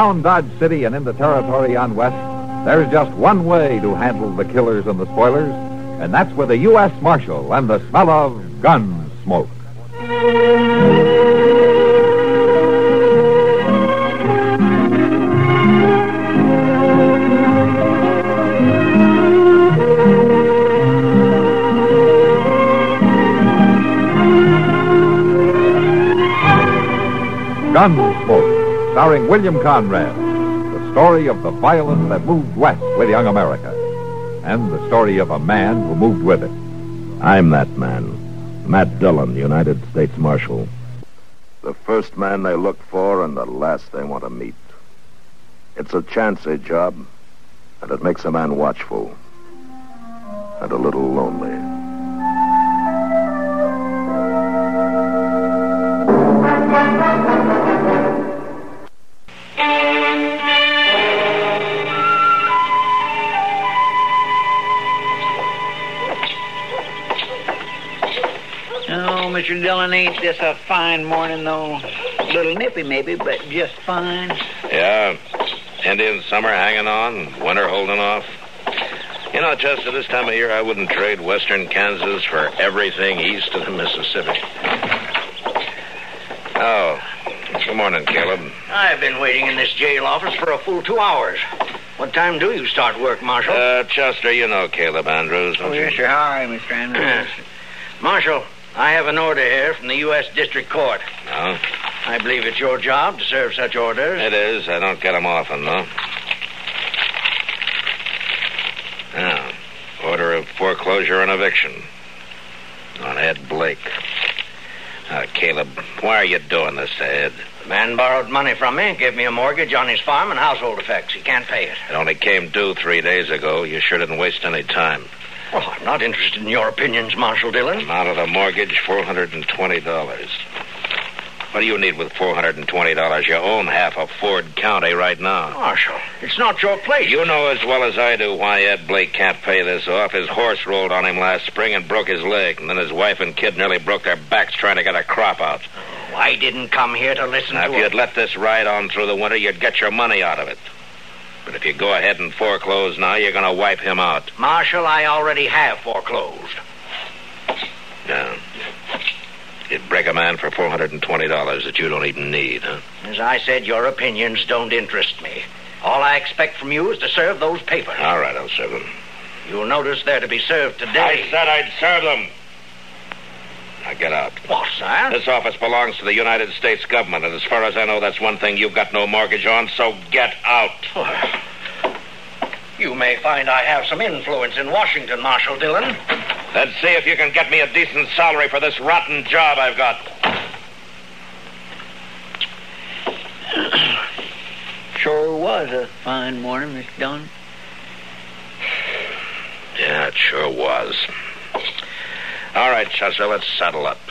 Around Dodge City and into territory on west, there's just one way to handle the killers and the spoilers, and that's with a U.S. Marshal and the smell of gun smoke. Gunsmoke, starring William Conrad. The story of the violence that moved west with young America. And the story of a man who moved with it. I'm that man. Matt Dillon, United States Marshal. The first man they look for and the last they want to meet. It's a chancy job, and it makes a man watchful. And a little lonely. Mr. Dillon, ain't this a fine morning, though? A little nippy, maybe, but just fine. Yeah. Indian summer hanging on, winter holding off. You know, Chester, this time of year, I wouldn't trade western Kansas for everything east of the Mississippi. Oh, good morning, Caleb. I've been waiting in this jail office for a full 2 hours. What time do you start work, Marshal? Chester, you know Caleb Andrews, don't you? Yes, sir. How are you, Mr. Andrews? Marshal, I have an order here from the U.S. District Court. No? I believe it's your job to serve such orders. It is. I don't get them often, though. Now, order of foreclosure and eviction on Ed Blake. Caleb, why are you doing this to Ed? The man borrowed money from me, gave me a mortgage on his farm and household effects. He can't pay it. It only came due 3 days ago. You sure didn't waste any time. Well, I'm not interested in your opinions, Marshal Dillon. Amount of the mortgage, $420. What do you need with $420? You own half of Ford County right now. Marshal, it's not your place. You know as well as I do why Ed Blake can't pay this off. His horse rolled on him last spring and broke his leg. And then his wife and kid nearly broke their backs trying to get a crop out. Oh, I didn't come here to listen now, to if you'd let this ride on through the winter, you'd get your money out of it. But if you go ahead and foreclose now, you're going to wipe him out. Marshal, I already have foreclosed. Yeah. You'd break a man for $420 that you don't even need, huh? As I said, your opinions don't interest me. All I expect from you is to serve those papers. All right, I'll serve them. You'll notice they're to be served today. I said I'd serve them. Now get out. What, sir? This office belongs to the United States government, and as far as I know, that's one thing you've got no mortgage on, so get out. You may find I have some influence in Washington, Marshal Dillon. Let's see if you can get me a decent salary for this rotten job I've got. Sure was a fine morning, Mr. Dillon. Yeah, it sure was. All right, Chester, let's saddle up.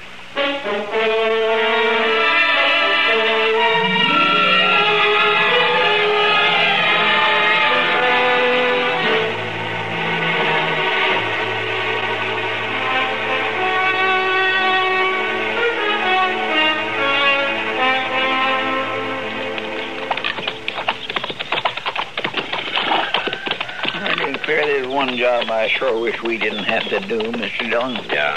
There's one job I sure wish we didn't have to do, Mr. Dillon. Yeah?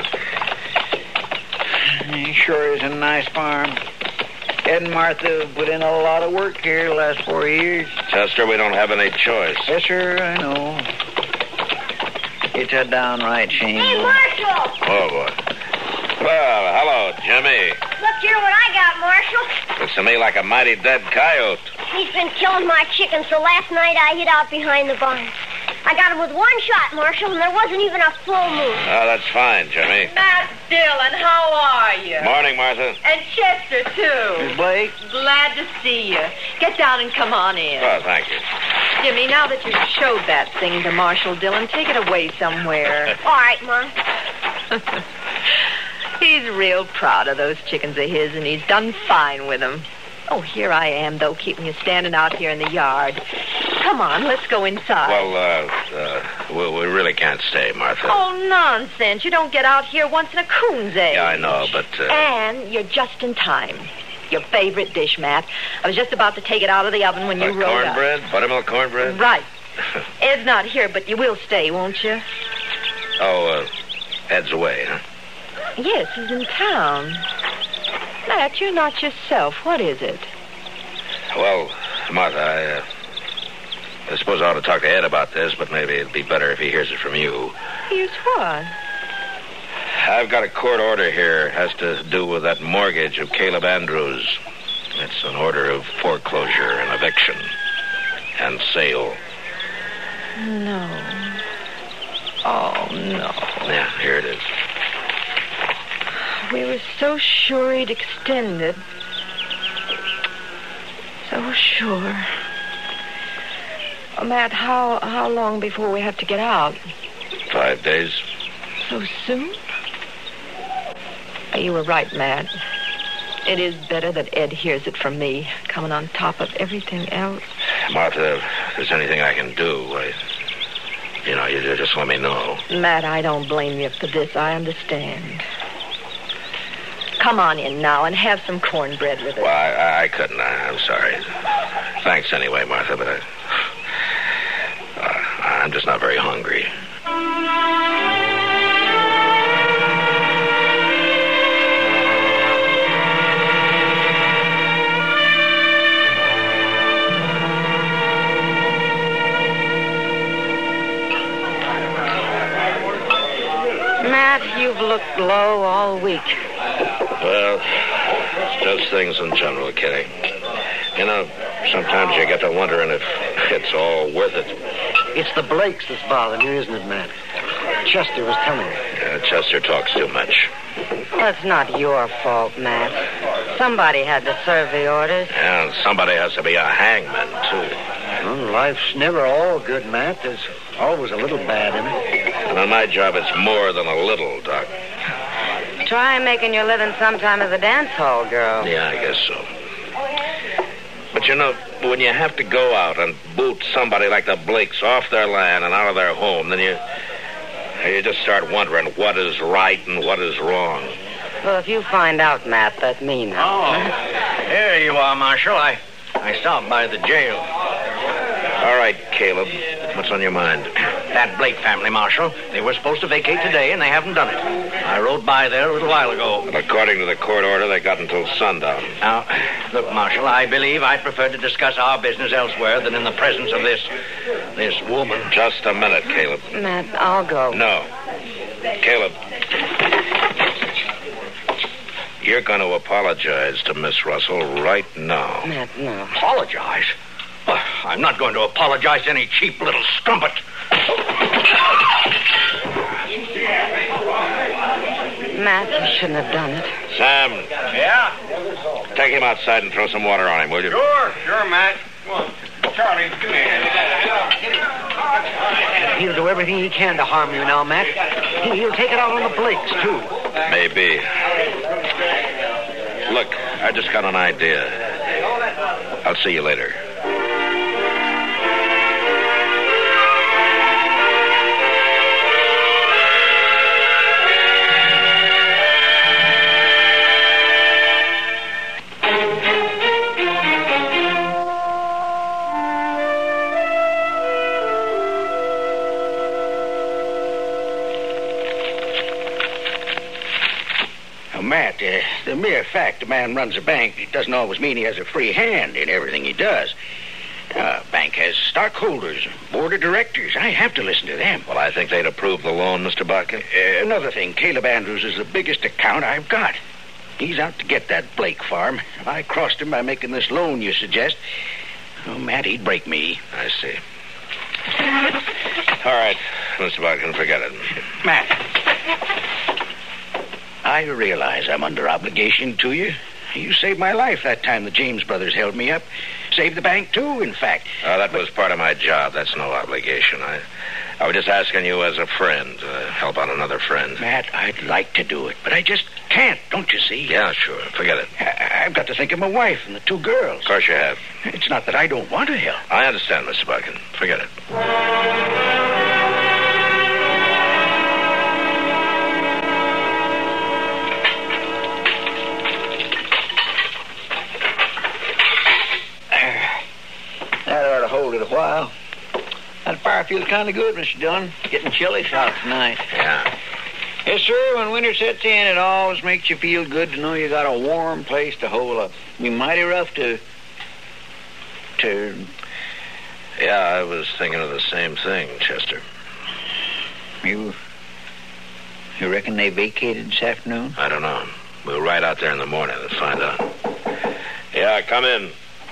It sure is a nice farm. Ed and Martha put in a lot of work here the last 4 years. Chester, we don't have any choice. Yes, sir, I know. It's a downright shame. Hey, Marshal! Oh, boy. Well, hello, Jimmy. Look here what I got, Marshal. Looks to me like a mighty dead coyote. He's been killing my chickens, so last night I hid out behind the barn. I got him with one shot, Marshal, and there wasn't even a full moon. Oh, that's fine, Jimmy. Matt Dillon, how are you? Morning, Martha. And Chester, too. Miss Blake? Glad to see you. Get down and come on in. Oh, thank you. Jimmy, now that you've showed that thing to Marshal Dillon, take it away somewhere. All right, Mom. He's real proud of those chickens of his, and he's done fine with them. Oh, here I am, though, keeping you standing out here in the yard. Come on, let's go inside. Well, we really can't stay, Martha. Oh, nonsense. You don't get out here once in a coon's age. Yeah, I know, but... And you're just in time. Your favorite dish, Matt. I was just about to take it out of the oven when you rode up. Cornbread? Buttermilk cornbread? Right. Ed's not here, but you will stay, won't you? Ed's away, huh? Yes, he's in town. Matt, you're not yourself. What is it? Well, Martha, I suppose I ought to talk to Ed about this, but maybe it'd be better if he hears it from you. Here's what? I've got a court order here. It has to do with that mortgage of Caleb Andrews. It's an order of foreclosure and eviction and sale. No. Oh, no. Yeah, here it is. We were so sure he'd extend it. So sure. Oh, Matt, how long before we have to get out? 5 days. So soon? You were right, Matt. It is better that Ed hears it from me, coming on top of everything else. Martha, if there's anything I can do, you just let me know. Matt, I don't blame you for this. I understand. Come on in now and have some cornbread with us. Well, I couldn't. I'm sorry. Thanks anyway, Martha, but I'm just not very hungry. Matt, you've looked low all week. Well, it's just things in general, Kitty. Sometimes you get to wondering if it's all worth it. It's the Blakes that's bothering you, isn't it, Matt? Chester was telling me. Yeah, Chester talks too much. Well, it's not your fault, Matt. Somebody had to serve the orders. Yeah, and somebody has to be a hangman, too. Well, life's never all good, Matt. There's always a little bad in it. And on my job, it's more than a little, Doc. Try making your living sometime as a dance hall girl. Yeah, I guess so. But when you have to go out and boot somebody like the Blakes off their land and out of their home, then you just start wondering what is right and what is wrong. Well, if you find out, Matt, that's me now. Oh, here you are, Marshal. I stopped by the jail. All right, Caleb. What's on your mind? That Blake family, Marshal. They were supposed to vacate today, and they haven't done it. I rode by there a little while ago. Well, according to the court order, they got until sundown. Now, look, Marshal, I believe I'd prefer to discuss our business elsewhere than in the presence of this woman. Just a minute, Caleb. Matt, I'll go. No. Caleb. You're going to apologize to Miss Russell right now. Matt, no. Apologize? I'm not going to apologize to any cheap little strumpet. Matt, you shouldn't have done it. Sam. Yeah? Take him outside and throw some water on him, will you? Sure, Matt. Come on. Charlie, come here. He'll do everything he can to harm you now, Matt. He'll take it out on the Blakes, too. Maybe. Look, I just got an idea. I'll see you later. Matt, the mere fact a man runs a bank doesn't always mean he has a free hand in everything he does. A bank has stockholders, board of directors. I have to listen to them. Well, I think they'd approve the loan, Mr. Botkin. Another thing, Caleb Andrews is the biggest account I've got. He's out to get that Blake farm. If I crossed him by making this loan you suggest, Matt, he'd break me. I see. All right, Mr. Botkin, forget it. Matt, I realize I'm under obligation to you. You saved my life that time the James brothers held me up. Saved the bank, too, in fact. That was part of my job. That's no obligation. I was just asking you as a friend to help out another friend. Matt, I'd like to do it, but I just can't, don't you see? Yeah, sure. Forget it. I've got to think of my wife and the two girls. Of course you have. It's not that I don't want to help. I understand, Mr. Botkin. Forget it. That fire feels kind of good, Mr. Dillon. Getting chilly out tonight. Yeah. Yes, sir. When winter sets in, it always makes you feel good to know you got a warm place to hole up. Be mighty rough to... Yeah, I was thinking of the same thing, Chester. You reckon they vacated this afternoon? I don't know. We'll ride out there in the morning and find out. Yeah, come in.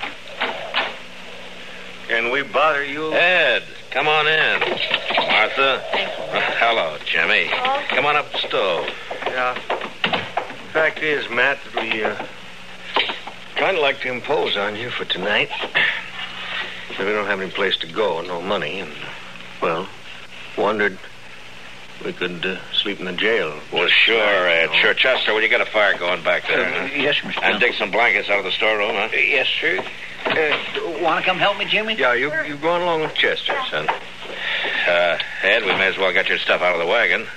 Can we bother you? Ed, come on in. Martha. Hello, Jimmy. Come on up the stove. Yeah. Fact is, Matt, that we kind of like to impose on you for tonight. We don't have any place to go, no money, and, well, wondered we could sleep in the jail. Well, sure, Ed. Sure, Chester, will you get a fire going back there? Huh? Yes, Mr. And dig some blankets out of the storeroom, huh? Yes, sir. Want to come help me, Jimmy? Yeah, you go on along with Chester, son. Ed, we may as well get your stuff out of the wagon.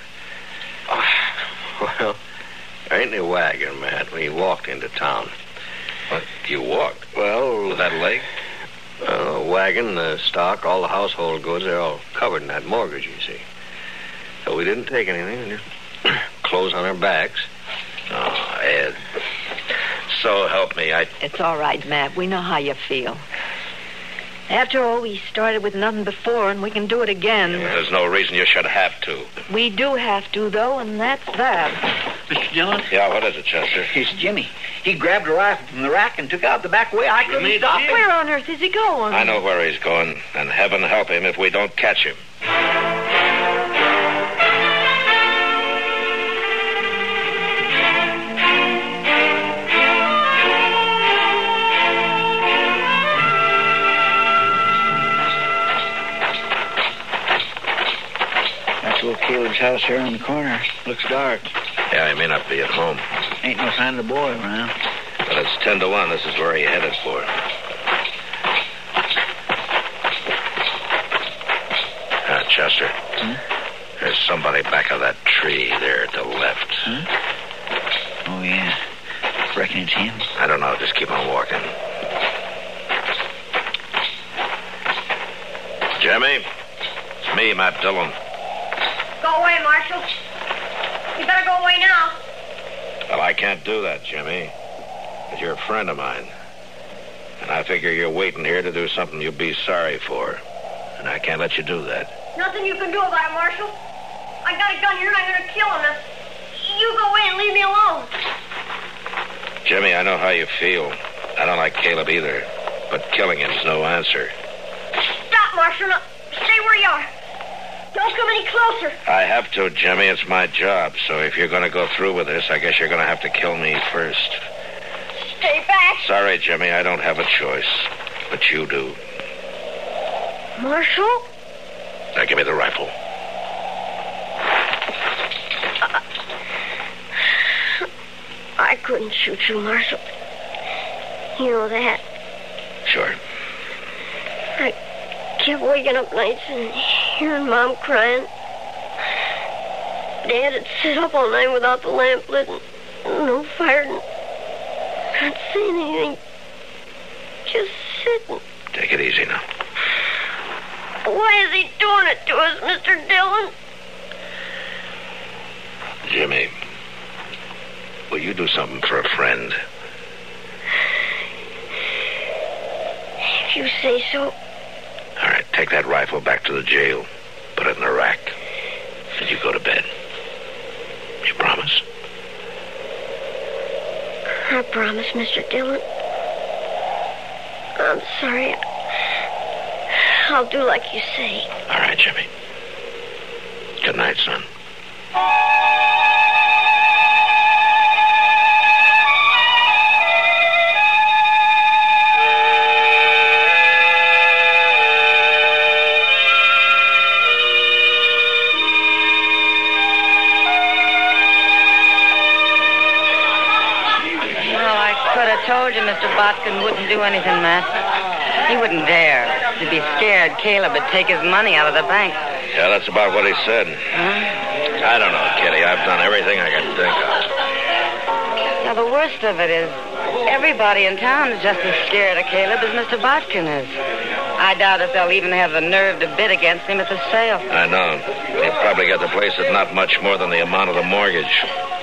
Well, there ain't any wagon, Matt. We walked into town. What? You walked? Well, with that leg? Wagon, the stock, all the household goods, they're all covered in that mortgage, you see. So we didn't take anything, we just clothes on our backs. Oh, Ed. So help me, It's all right, Matt. We know how you feel. After all, we started with nothing before, and we can do it again. There's no reason you should have to. We do have to, though, and that's that. Mr. Dillon? Yeah, what is it, Chester? It's Jimmy. He grabbed a rifle from the rack and took out the back way. I couldn't stop him. Where on earth is he going? I know where he's going, and heaven help him if we don't catch him. Caleb's house here on the corner. Looks dark. Yeah, he may not be at home. Ain't no sign of the boy around. But it's 10 to 1. This is where he headed for. Chester. There's somebody back of that tree there to the left. Oh, yeah. Reckon it's him. I don't know. Just keep on walking. Jimmy? It's me, Matt Dillon. Go away, Marshal. You better go away now. Well, I can't do that, Jimmy. Because you're a friend of mine. And I figure you're waiting here to do something you'll be sorry for. And I can't let you do that. Nothing you can do about it, Marshal. I got a gun here and I'm going to kill him. Now, you go away and leave me alone. Jimmy, I know how you feel. I don't like Caleb either. But killing him's no answer. Stop, Marshal. Now, stay where you are. Don't come any closer. I have to, Jimmy. It's my job. So if you're going to go through with this, I guess you're going to have to kill me first. Stay back. Sorry, Jimmy. I don't have a choice. But you do. Marshal? Now, give me the rifle. I couldn't shoot you, Marshal. You know that. Sure. I kept waking up nights and hearing Mom crying. Dad had sit up all night without the lamp lit and no fire and not saying anything. Just sitting. Take it easy now. Why is he doing it to us, Mr. Dillon? Jimmy, will you do something for a friend? If you say so. All right, take that rifle back to the jail. Put it in the rack. And you go to bed. You promise? I promise, Mr. Dillon. I'm sorry. I'll do like you say. All right, Jimmy. Good night, son. Told you Mr. Botkin wouldn't do anything, Matt. He wouldn't dare. He'd be scared Caleb would take his money out of the bank. Yeah, that's about what he said. Huh? I don't know, Kitty. I've done everything I can think of. Now, the worst of it is everybody in town is just as scared of Caleb as Mr. Botkin is. I doubt if they'll even have the nerve to bid against him at the sale. I know. He'll probably get the place at not much more than the amount of the mortgage.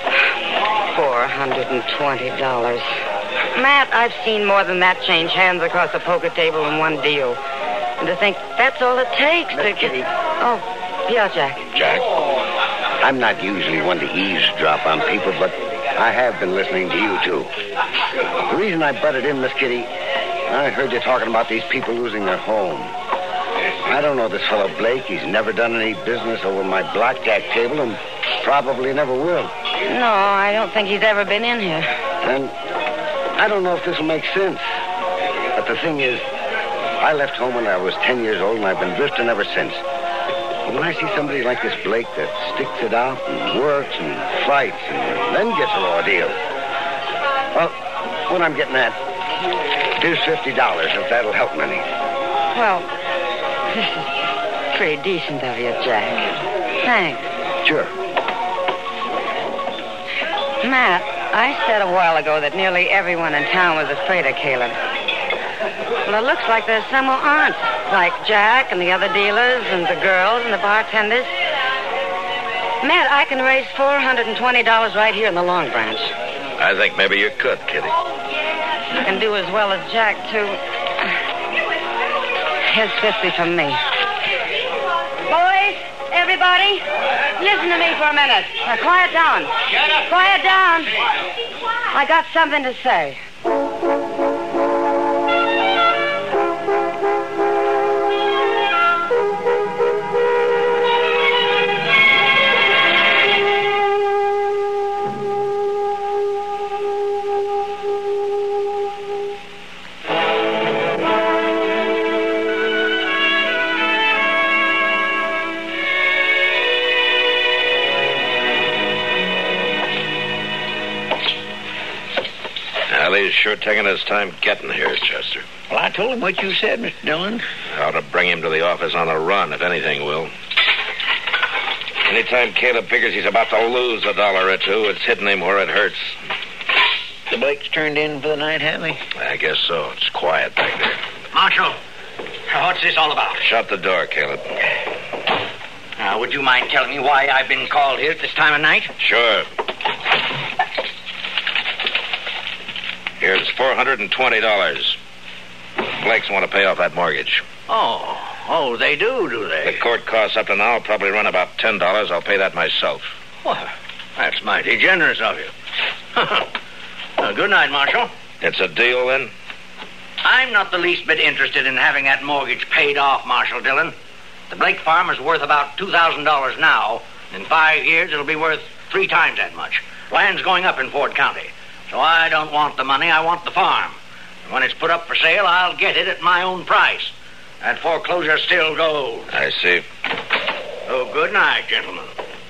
$420. Matt, I've seen more than that change hands across a poker table in one deal. And to think that's all it takes to get... Oh, yeah, Jack. Jack? I'm not usually one to eavesdrop on people, but I have been listening to you, too. The reason I butted in, Miss Kitty, I heard you talking about these people losing their home. I don't know this fellow Blake. He's never done any business over my blackjack table and probably never will. No, I don't think he's ever been in here. And I don't know if this will make sense. But the thing is, I left home when I was 10 years old, and I've been drifting ever since. But when I see somebody like this Blake that sticks it out and works and fights and then gets a raw deal, well, what I'm getting at, here's $50, if that'll help me any. Well, this is pretty decent of you, Jack. Thanks. Sure. Matt, I said a while ago that nearly everyone in town was afraid of Caleb. Well, it looks like there's some who aren't, like Jack and the other dealers and the girls and the bartenders. Matt, I can raise $420 right here in the Long Branch. I think maybe you could, Kitty. I can do as well as Jack, too. Here's 50 from me. Boys, everybody, listen to me for a minute. Now, quiet down. Shut up. Quiet down. I got something to say. He's sure taking his time getting here, Chester. Well, I told him what you said, Mr. Dillon. I ought to bring him to the office on a run, if anything will. Anytime Caleb figures he's about to lose $1 or two, it's hitting him where it hurts. The Blakes turned in for the night, have they? I guess so. It's quiet back there. Marshal, what's this all about? Shut the door, Caleb. Would you mind telling me why I've been called here at this time of night? Sure. Here's $420. Blakes want to pay off that mortgage. Oh, they do they? The court costs up to now will probably run about $10. I'll pay that myself. Well, that's mighty generous of you. Good night, Marshal. It's a deal, then? I'm not the least bit interested in having that mortgage paid off, Marshal Dillon. The Blake farm is worth about $2,000 now. In 5 years, it'll be worth 3 times that much. Land's going up in Ford County. So I don't want the money, I want the farm. And when it's put up for sale, I'll get it at my own price. That foreclosure still goes. I see. Oh, good night, gentlemen.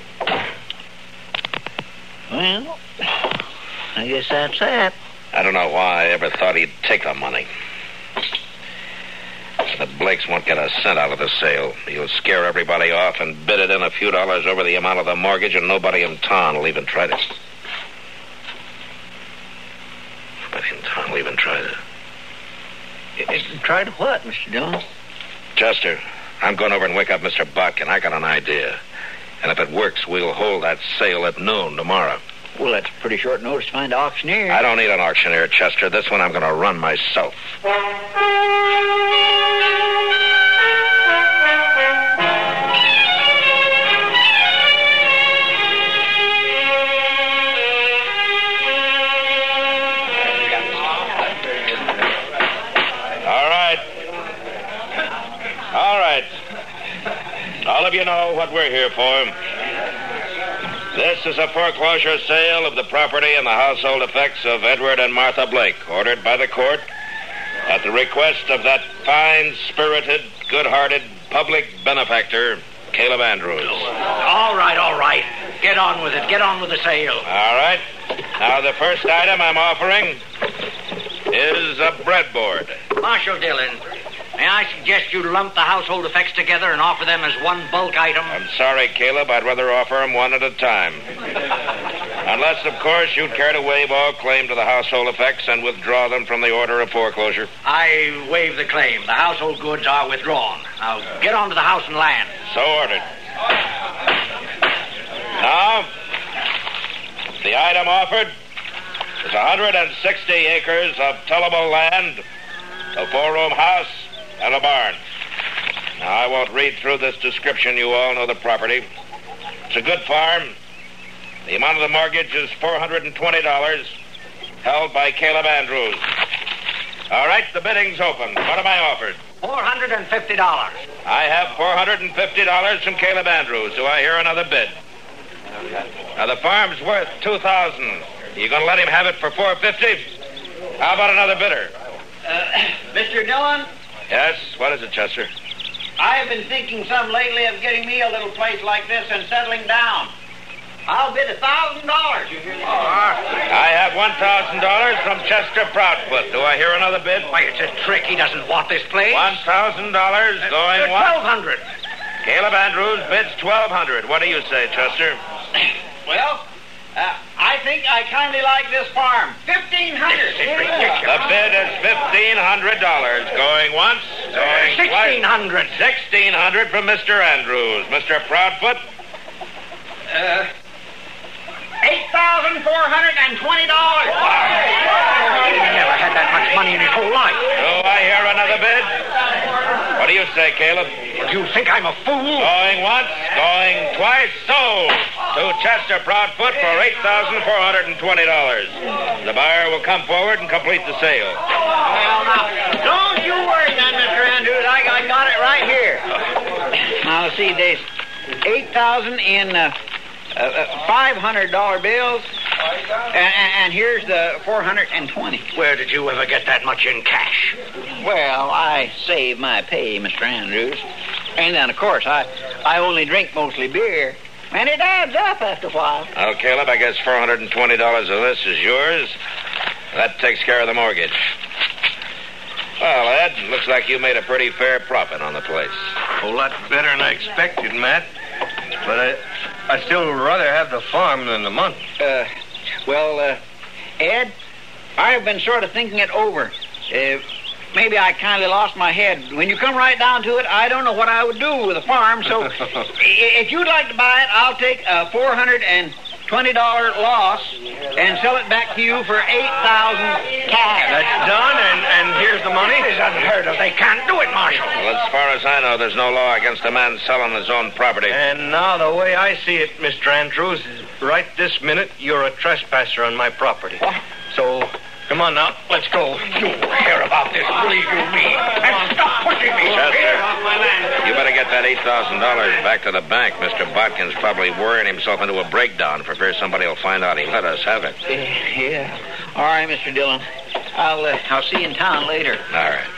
Well, I guess that's that. I don't know why I ever thought he'd take the money. The Blakes won't get a cent out of the sale. He'll scare everybody off and bid it in a few dollars over the amount of the mortgage, and nobody in town will even try to... Try to what, Mr. Dillon? Chester, I'm going over and wake up Mr. Buck, and I got an idea. And if it works, we'll hold that sale at noon tomorrow. Well, that's pretty short notice to find an auctioneer. I don't need an auctioneer, Chester. This one I'm going to run myself. All of you know what we're here for. This is a foreclosure sale of the property and the household effects of Edward and Martha Blake, ordered by the court at the request of that fine-spirited, good-hearted public benefactor, Caleb Andrews. All right. Get on with it. Get on with the sale. All right. Now, the first item I'm offering is a breadboard. Marshal Dillon, may I suggest you lump the household effects together and offer them as one bulk item? I'm sorry, Caleb. I'd rather offer them one at a time. Unless, of course, you'd care to waive all claim to the household effects and withdraw them from the order of foreclosure. I waive the claim. The household goods are withdrawn. Now, get on to the house and land. So ordered. Now, the item offered is 160 acres of tillable land, a 4-room house, and a barn. Now, I won't read through this description. You all know the property. It's a good farm. The amount of the mortgage is $420, held by Caleb Andrews. All right, the bidding's open. What am I offered? $450. I have $450 from Caleb Andrews. Do I hear another bid? Now, the farm's worth $2,000. You going to let him have it for $450? How about another bidder? Mr. Dillon? Yes? What is it, Chester? I've been thinking some lately of getting me a little place like this and settling down. I'll bid $1,000. I have $1,000 from Chester Proudfoot. Do I hear another bid? Why, it's a trick. He doesn't want this place. $1,000 going $1,200. Caleb Andrews bids $1,200. What do you say, Chester? Well, I think I kindly like this farm. $1,500. The bid is $1,500. Going once, going twice. $1,600. $1,600 from Mr. Andrews. Mr. Proudfoot? $8,420. He never had that much money in his whole life. Do I hear another bid? What do you say, Caleb? Do you think I'm a fool? Going once, going twice, sold to Chester Proudfoot for $8,420. The buyer will come forward and complete the sale. Well, now, don't you worry then, Mr. Andrews. I got it right here. Now, see, there's $8,000 in $500 bills, and here's the $420. Where did you ever get that much in cash? Well, I save my pay, Mr. Andrews. And then, of course, I only drink mostly beer. And it adds up after a while. Well, Caleb, I guess $420 of this is yours. That takes care of the mortgage. Well, Ed, looks like you made a pretty fair profit on the place. A whole lot better than I expected, Matt. But I'd still rather have the farm than the money. Ed, I've been sort of thinking it over. Maybe I kind of lost my head. When you come right down to it, I don't know what I would do with the farm. So if you'd like to buy it, I'll take a $420 loss and sell it back to you for $8,000 cash. That's done, and here's the money? It's unheard of. They can't do it, Marshal. Well, as far as I know, there's no law against a man selling his own property. And now the way I see it, Mr. Andrews, right this minute, you're a trespasser on my property. So, come on now, let's go. You hear about this, believe you me. And stop pushing me. Chester, you better get that $8,000 back to the bank. Mr. Botkin's probably worrying himself into a breakdown for fear somebody will find out he let us have it. Yeah. All right, Mr. Dillon. I'll see you in town later. All right.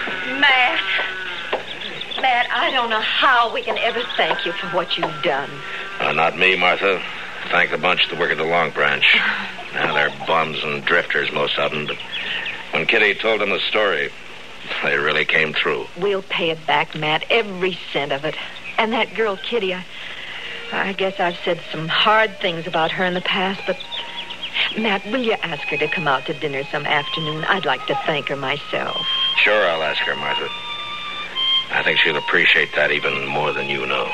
Matt, I don't know how we can ever thank you for what you've done. Not me, Martha. Thank the bunch that work at the Long Branch. Now, they're bums and drifters, most of them, but when Kitty told them the story, they really came through. We'll pay it back, Matt, every cent of it. And that girl, Kitty, I guess I've said some hard things about her in the past, but, Matt, will you ask her to come out to dinner some afternoon? I'd like to thank her myself. Sure, I'll ask her, Martha. I think she'll appreciate that even more than you know.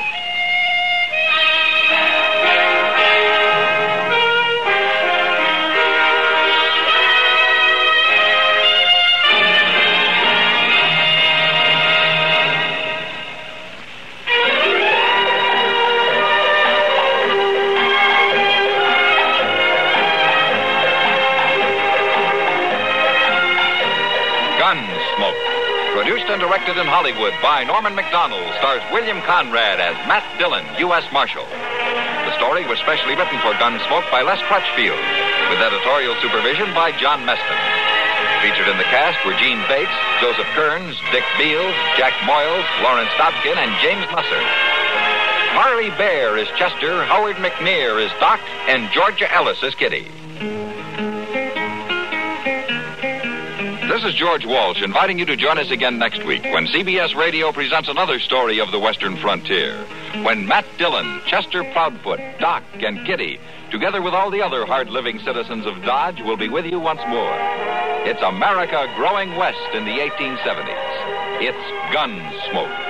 Produced and directed in Hollywood by Norman Macdonald, stars William Conrad as Matt Dillon, U.S. Marshal. The story was specially written for Gunsmoke by Les Crutchfield, with editorial supervision by John Meston. Featured in the cast were Gene Bates, Joseph Kearns, Dick Beals, Jack Moyles, Lawrence Dobkin, and James Musser. Harley Bear is Chester, Howard McNear is Doc, and Georgia Ellis is Kitty. This is George Walsh inviting you to join us again next week when CBS Radio presents another story of the Western frontier. When Matt Dillon, Chester Proudfoot, Doc, and Kitty, together with all the other hard-living citizens of Dodge, will be with you once more. It's America growing west in the 1870s. It's Gunsmoke.